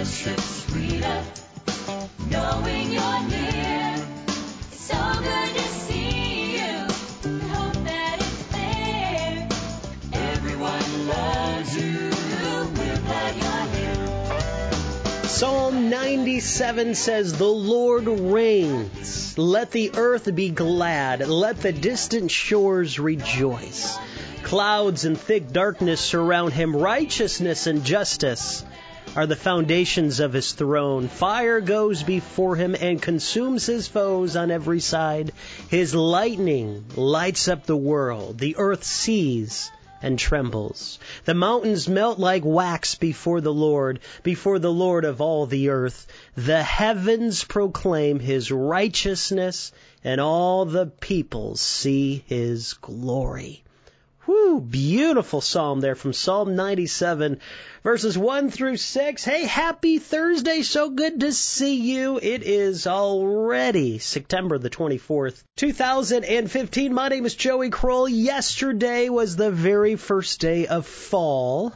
fellowship's sweeter, knowing you're near. It's so good to see you. We hope that it's clear. Everyone loves you. We're glad you're here. Psalm 97 says, "The Lord reigns. Let the earth be glad. Let the distant shores rejoice. Clouds and thick darkness surround him. Righteousness and justice are the foundations of his throne. Fire goes before him and consumes his foes on every side. His lightning lights up the world. The earth sees and trembles. The mountains melt like wax before the Lord of all the earth. The heavens proclaim his righteousness, and all the peoples see his glory." Whew, beautiful psalm there from Psalm 97, verses 1 through 6. Hey, happy Thursday. So good to see you. It is already September the 24th, 2015. My name is Joey Kroll. Yesterday was the very first day of fall.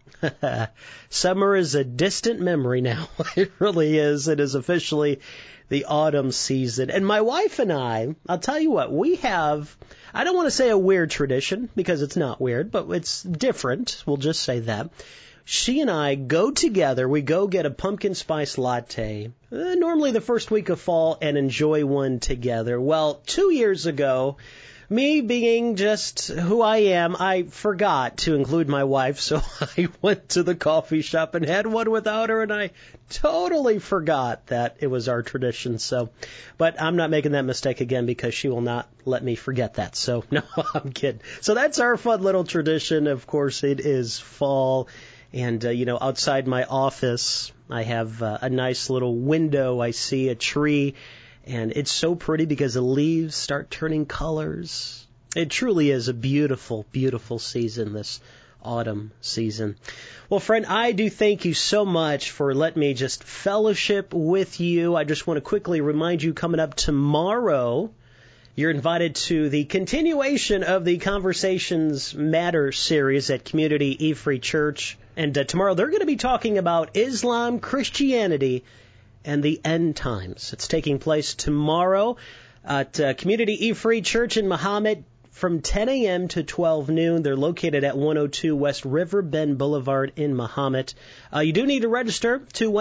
Summer is a distant memory now. It really is. It is officially the autumn season. And my wife and I'll tell you what, we have, I don't want to say a weird tradition, because it's not weird, but it's different. We'll just say that. She and I go together, we go get a pumpkin spice latte, normally the first week of fall, and enjoy one together. Well, 2 years ago, me being just who I am, I forgot to include my wife, so I went to the coffee shop and had one without her, and I totally forgot that it was our tradition. But I'm not making that mistake again, because she will not let me forget that. So, no, I'm kidding. So that's our fun little tradition. Of course, it is fall, and, outside my office, I have a nice little window. I see a tree. And it's so pretty because the leaves start turning colors. It truly is a beautiful, beautiful season, this autumn season. Well, friend, I do thank you so much for letting me just fellowship with you. I just want to quickly remind you, coming up tomorrow, you're invited to the continuation of the Conversations Matter series at Community E-Free Church. And tomorrow they're going to be talking about Islam, Christianity, and the end times. It's taking place tomorrow at Community E-Free Church in Mahomet from 10 a.m. to 12 noon. They're located at 102 West River Bend Boulevard in Mahomet. You do need to register.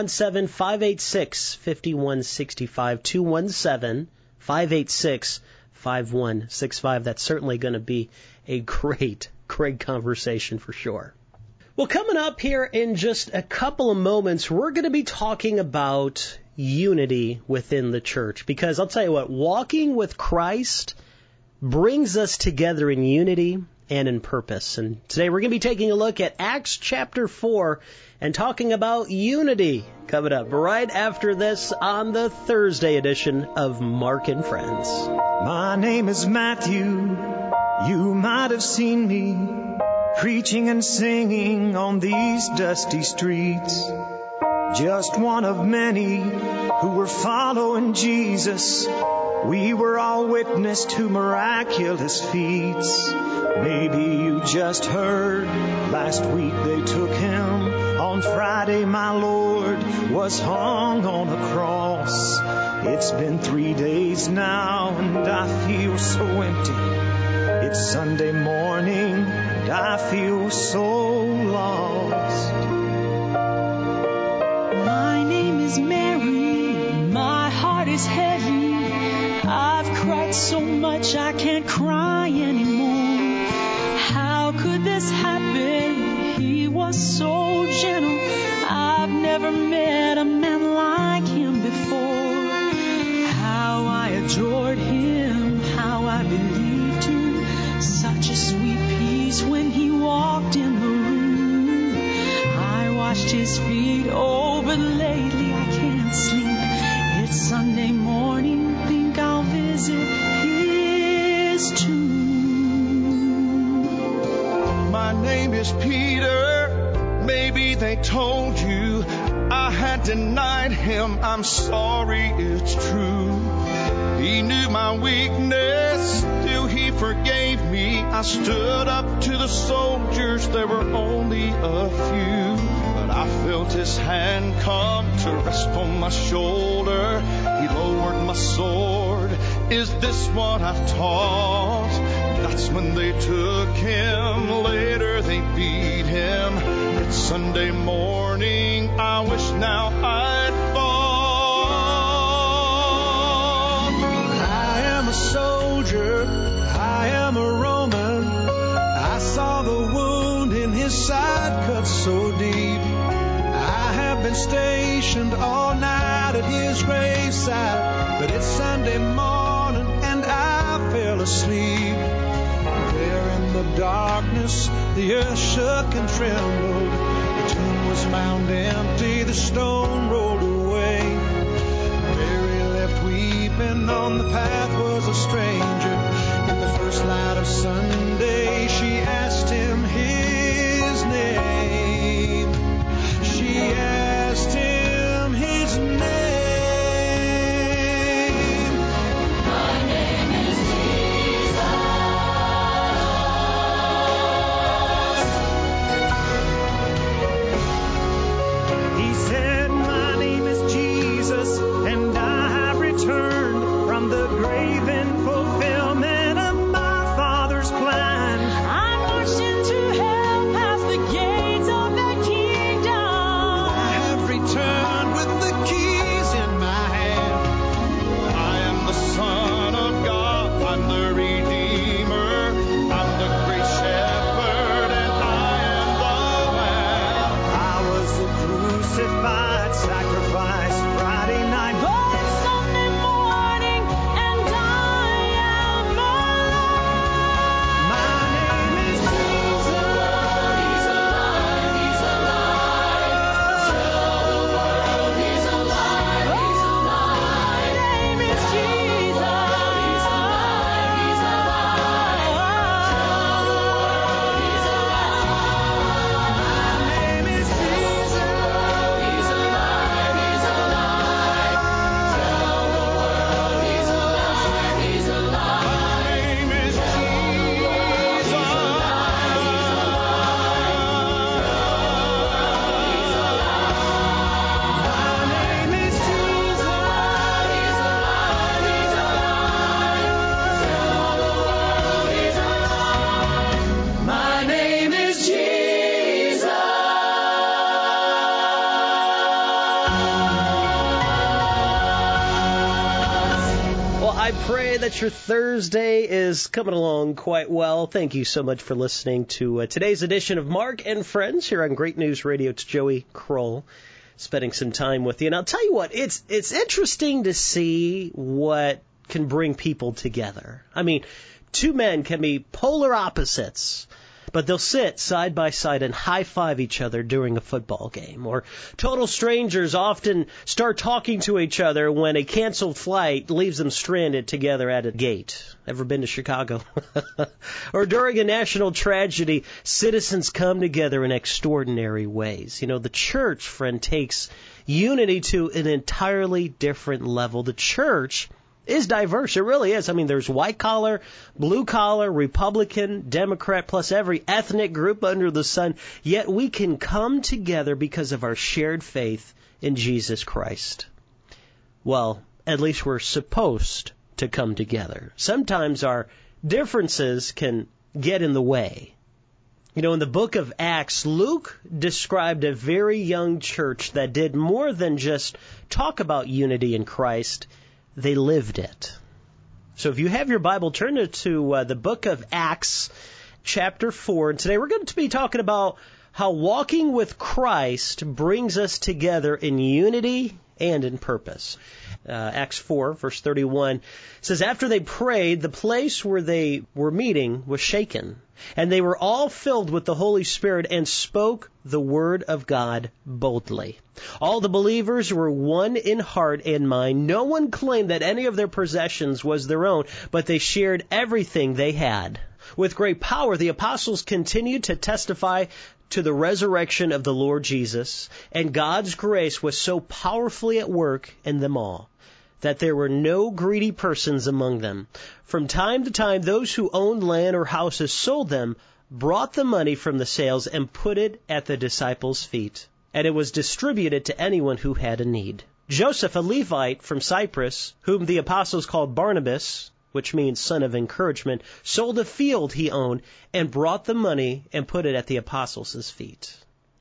217-586-5165. 217-586-5165. That's certainly going to be a great conversation for sure. Well, coming up here in just a couple of moments, we're going to be talking about unity within the church. Because I'll tell you what, walking with Christ brings us together in unity and in purpose. And today we're going to be taking a look at Acts chapter 4 and talking about unity. Coming up right after this on the Thursday edition of Mark and Friends. My name is Matthew. You might have seen me preaching and singing on these dusty streets. Just one of many who were following Jesus. We were all witness to miraculous feats. Maybe you just heard last week they took him. On Friday my Lord was hung on a cross. It's been 3 days now and I feel so empty. It's Sunday morning and I feel so lost. My name is Mary, my heart is heavy. I've cried so much I can't cry anymore. How could this happen? He was so gentle. I've never met a man like him before. How I adored him, how I believed him. Such a sweet peace when he walked in the room. I washed his feet, oh, but lately I can't sleep. It's Sunday morning, think I'll visit his tomb. My name is Peter, maybe they told you I had denied him. I'm sorry, it's true. He knew my weakness, still he forgave me. I stood up to the soldiers, there were only a few. But I felt his hand come to rest on my shoulder. He lowered my sword. Is this what I've taught? That's when they took him. Later they beat him. It's Sunday morning. I wish now I'd fought. I am a soldier. I am a Roman. I saw the wound in his side cut so deep. I have been stationed all night at his graveside, but it's Sunday morning and I fell asleep. There in the darkness, the earth shook and trembled. The tomb was found empty, the stone rolled away. Mary left weeping, on the path was a stranger. In the first light of Sunday, she asked him his name. She asked him his name. My name is He said, my name is Jesus, and I have returned from the grave in fulfillment of my Father's plan. I marched into hell past the gates of the kingdom. I have returned with the keys in my hand. I am the Son of God. I'm the Redeemer. I'm the great shepherd, and I am the Lamb. I was the crucified sacrifice Friday night. But it's Sunday morning and I am alive. My name is Jesus. He's alive, he's alive. Tell the world he's alive, he's alive. My name is Jesus. He's alive, he's alive. Tell the world he's alive. My name is Jesus. He's alive, he's alive. Tell the world he's alive, he's alive. My name is My name is Jesus. He's alive, he's alive. Tell the world he's alive. My name is Jesus. Well, I pray that your Thursday is coming along quite well. Thank you so much for listening to today's edition of Mark and Friends here on Great News Radio. It's Joey Kroll spending some time with you. And I'll tell you what, it's interesting to see what can bring people together. I mean, two men can be polar opposites, but they'll sit side by side and high-five each other during a football game. Or total strangers often start talking to each other when a canceled flight leaves them stranded together at a gate. Ever been to Chicago? Or during a national tragedy, citizens come together in extraordinary ways. You know, the church, friend, takes unity to an entirely different level. The church is diverse. It really is. I mean, there's white collar, blue collar, Republican, Democrat, plus every ethnic group under the sun. Yet we can come together because of our shared faith in Jesus Christ. Well, at least we're supposed to come together. Sometimes our differences can get in the way. You know, in the book of Acts, Luke described a very young church that did more than just talk about unity in Christ. They lived it. So if you have your Bible, turn to the book of Acts, chapter 4. And today we're going to be talking about how walking with Christ brings us together in unity and in purpose. Acts 4, verse 31 says, after they prayed, the place where they were meeting was shaken, and they were all filled with the Holy Spirit and spoke the word of God boldly. All the believers were one in heart and mind. No one claimed that any of their possessions was their own, but they shared everything they had. With great power, the apostles continued to testify to the resurrection of the Lord Jesus, and God's grace was so powerfully at work in them all that there were no greedy persons among them. From time to time, those who owned land or houses sold them, brought the money from the sales, and put it at the disciples' feet, and it was distributed to anyone who had a need. Joseph, a Levite from Cyprus, whom the apostles called Barnabas, which means son of encouragement, sold a field he owned and brought the money and put it at the apostles' feet.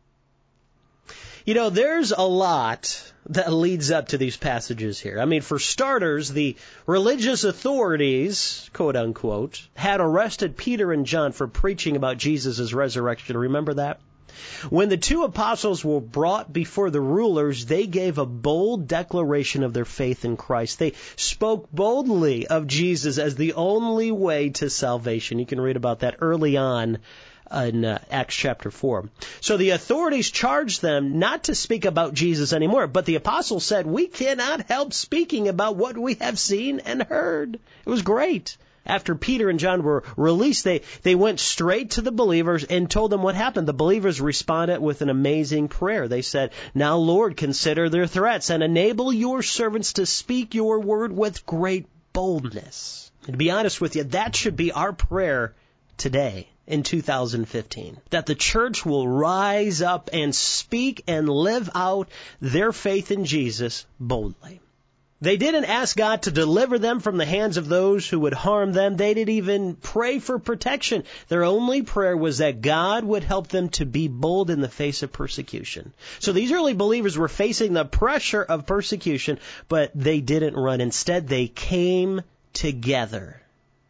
You know, there's a lot that leads up to these passages here. I mean, for starters, the religious authorities, quote unquote, had arrested Peter and John for preaching about Jesus' resurrection. Remember that? When the two apostles were brought before the rulers, they gave a bold declaration of their faith in Christ. They spoke boldly of Jesus as the only way to salvation. You can read about that early on in Acts chapter 4. So the authorities charged them not to speak about Jesus anymore, but the apostles said, we cannot help speaking about what we have seen and heard. It was great. After Peter and John were released, they went straight to the believers and told them what happened. The believers responded with an amazing prayer. They said, now, Lord, consider their threats and enable your servants to speak your word with great boldness. And to be honest with you, that should be our prayer today in 2015, that the church will rise up and speak and live out their faith in Jesus boldly. They didn't ask God to deliver them from the hands of those who would harm them. They didn't even pray for protection. Their only prayer was that God would help them to be bold in the face of persecution. So these early believers were facing the pressure of persecution, but they didn't run. Instead, they came together.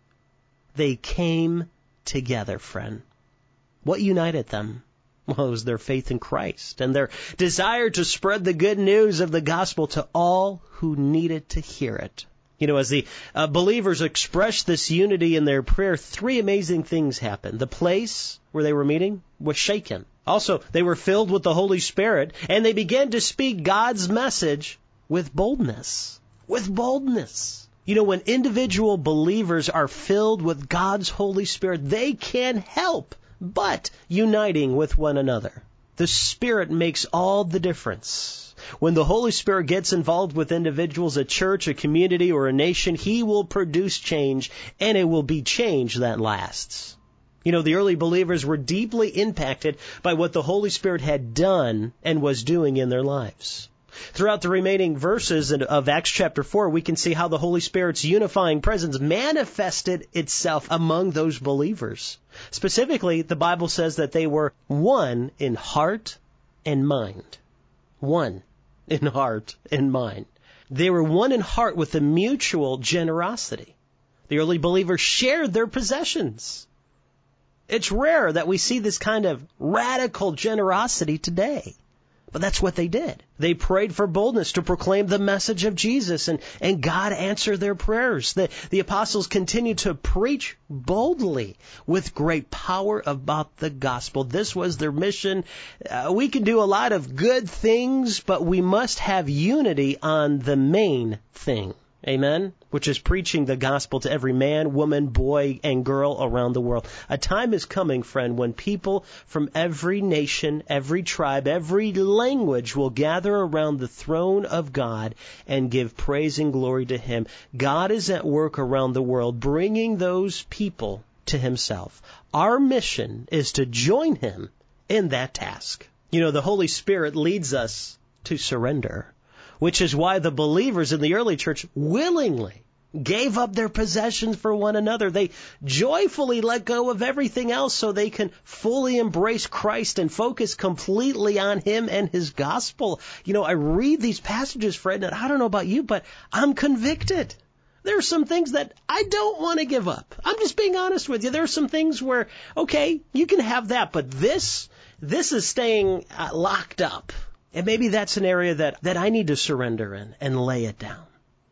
They came together, friend. What united them? Well, it was their faith in Christ and their desire to spread the good news of the gospel to all who needed to hear it. You know, as the believers expressed this unity in their prayer, three amazing things happened. The place where they were meeting was shaken. Also, they were filled with the Holy Spirit, and they began to speak God's message with boldness. With boldness. You know, when individual believers are filled with God's Holy Spirit, they can't help but uniting with one another. The Spirit makes all the difference. When the Holy Spirit gets involved with individuals, a church, a community, or a nation, He will produce change, and it will be change that lasts. You know, the early believers were deeply impacted by what the Holy Spirit had done and was doing in their lives. Throughout the remaining verses of Acts chapter 4, we can see how the Holy Spirit's unifying presence manifested itself among those believers. Specifically, the Bible says that they were one in heart and mind. One in heart and mind. They were one in heart with a mutual generosity. The early believers shared their possessions. It's rare that we see this kind of radical generosity today. But that's what they did. They prayed for boldness to proclaim the message of Jesus, and God answered their prayers. The apostles continued to preach boldly with great power about the gospel. This was their mission. We can do a lot of good things, but we must have unity on the main thing. Amen? Which is preaching the gospel to every man, woman, boy, and girl around the world. A time is coming, friend, when people from every nation, every tribe, every language will gather around the throne of God and give praise and glory to Him. God is at work around the world, bringing those people to Himself. Our mission is to join Him in that task. You know, the Holy Spirit leads us to surrender, which is why the believers in the early church willingly gave up their possessions for one another. They joyfully let go of everything else so they can fully embrace Christ and focus completely on Him and His gospel. You know, I read these passages, Fred, and I don't know about you, but I'm convicted. There are some things that I don't want to give up. I'm just being honest with you. There are some things where, okay, you can have that, but this is staying locked up. And maybe that's an area that I need to surrender in and lay it down.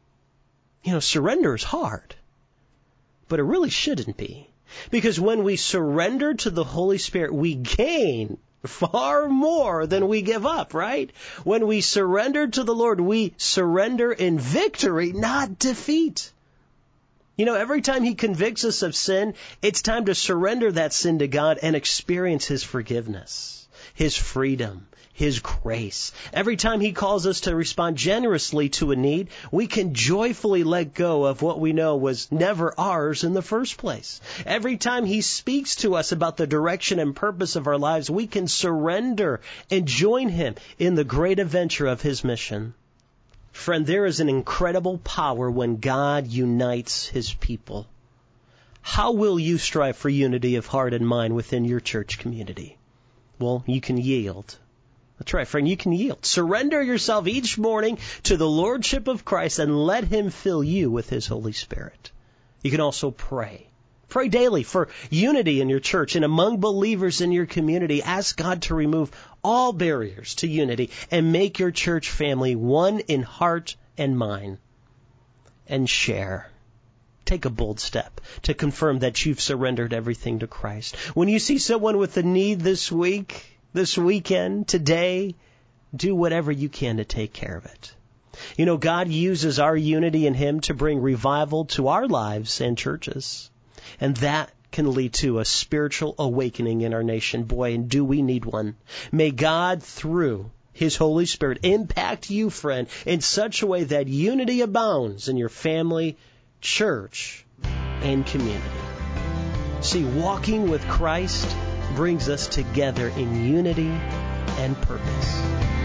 You know, surrender is hard, but it really shouldn't be. Because when we surrender to the Holy Spirit, we gain far more than we give up, right? When we surrender to the Lord, we surrender in victory, not defeat. You know, every time He convicts us of sin, it's time to surrender that sin to God and experience His forgiveness, His freedom, His grace. Every time He calls us to respond generously to a need, we can joyfully let go of what we know was never ours in the first place. Every time He speaks to us about the direction and purpose of our lives, we can surrender and join Him in the great adventure of His mission. Friend, there is an incredible power when God unites His people. How will you strive for unity of heart and mind within your church community? Well, you can yield. That's right, friend, you can yield. Surrender yourself each morning to the Lordship of Christ and let Him fill you with His Holy Spirit. You can also pray. Pray daily for unity in your church and among believers in your community. Ask God to remove all barriers to unity and make your church family one in heart and mind. And share. Take a bold step to confirm that you've surrendered everything to Christ. When you see someone with a need this week, this weekend, today, do whatever you can to take care of it. You know, God uses our unity in Him to bring revival to our lives and churches. And that can lead to a spiritual awakening in our nation. Boy, and do we need one. May God, through His Holy Spirit, impact you, friend, in such a way that unity abounds in your family, church, and community. See, walking with Christ brings us together in unity and purpose.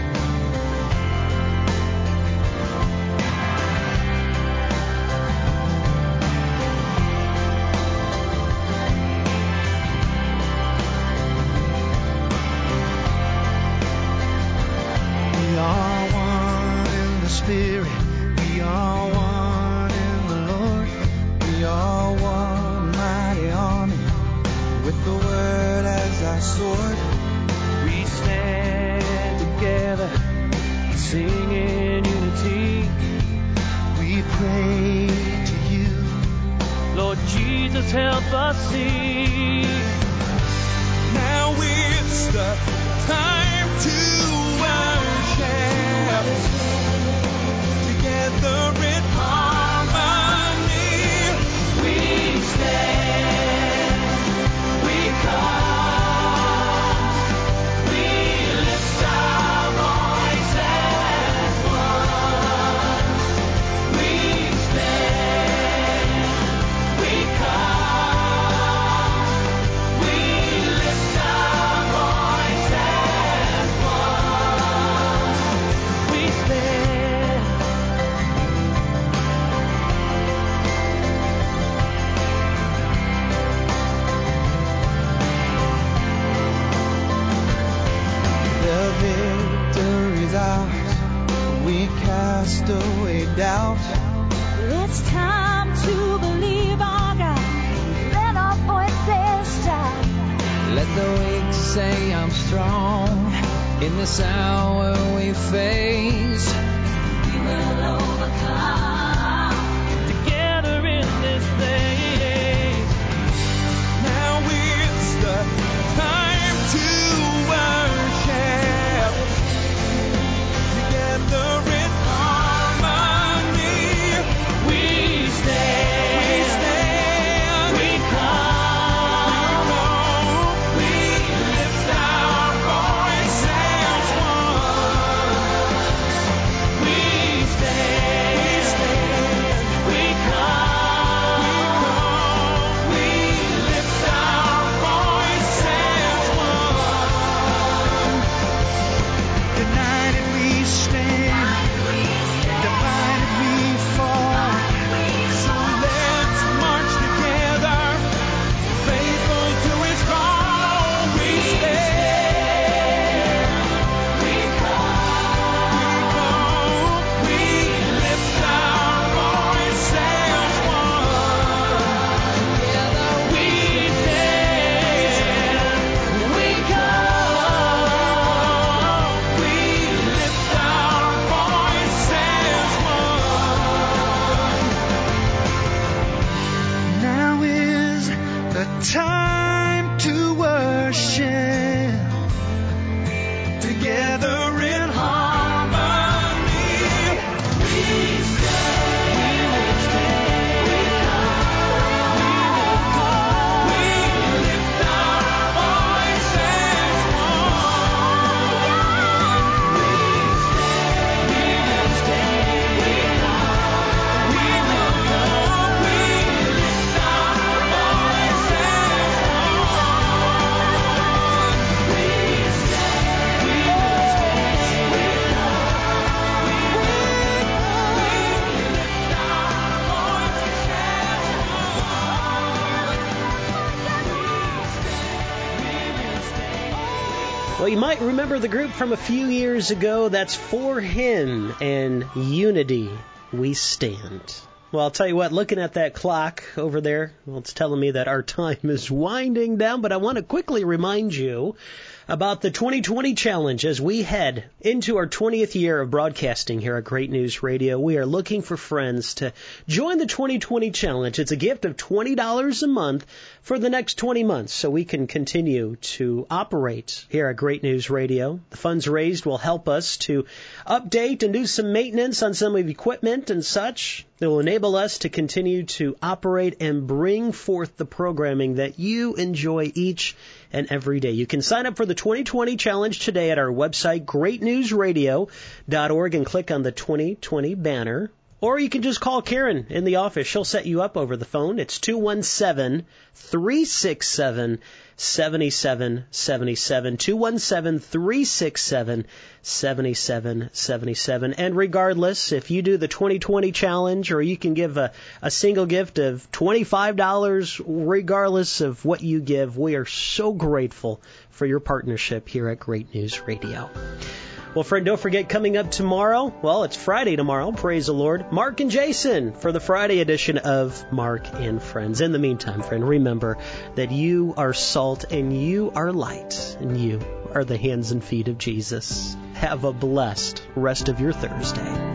We are one in the Spirit. We are one in the Lord. We are one mighty army with the word as our sword. We stand together, sing in unity. We pray to you, Lord Jesus, help us see. Now it's the time to worship together in harmony. We stand, we come, we lift our voice as one. We stand, we come, we lift our voice as one. We stand. The victory's ours. We cast away doubt. It's time to believe our God. Let our voices shout. Let the weak say I'm strong. In this hour we face. We will overcome. Together in this place. Now it's the time to worship together in harmony. We stand, we come, we lift our voice as one. We stand, Well, you might remember the group from a few years ago. That's For Him and Unity We Stand. Well, I'll tell you what, looking at that clock over there, well, it's telling me that our time is winding down, but I want to quickly remind you about the 2020 challenge as we head into our 20th year of broadcasting here at Great News Radio. We are looking for friends to join the 2020 challenge. It's a gift of $20 a month for the next 20 months so we can continue to operate here at Great News Radio. The funds raised will help us to update and do some maintenance on some of the equipment and such. It will enable us to continue to operate and bring forth the programming that you enjoy each and every day. You can sign up for the 2020 challenge today at our website, greatnewsradio.org, and click on the 2020 banner. Or you can just call Karen in the office. She'll set you up over the phone. It's 217-367-7777. 217-367-7777. And regardless, if you do the 2020 challenge, or you can give a single gift of $25, regardless of what you give, we are so grateful for your partnership here at Great News Radio. Well, friend, don't forget, coming up tomorrow, well, it's Friday tomorrow, praise the Lord, Mark and Jason for the Friday edition of Mark and Friends. In the meantime, friend, remember that you are salt and you are light and you are the hands and feet of Jesus. Have a blessed rest of your Thursday.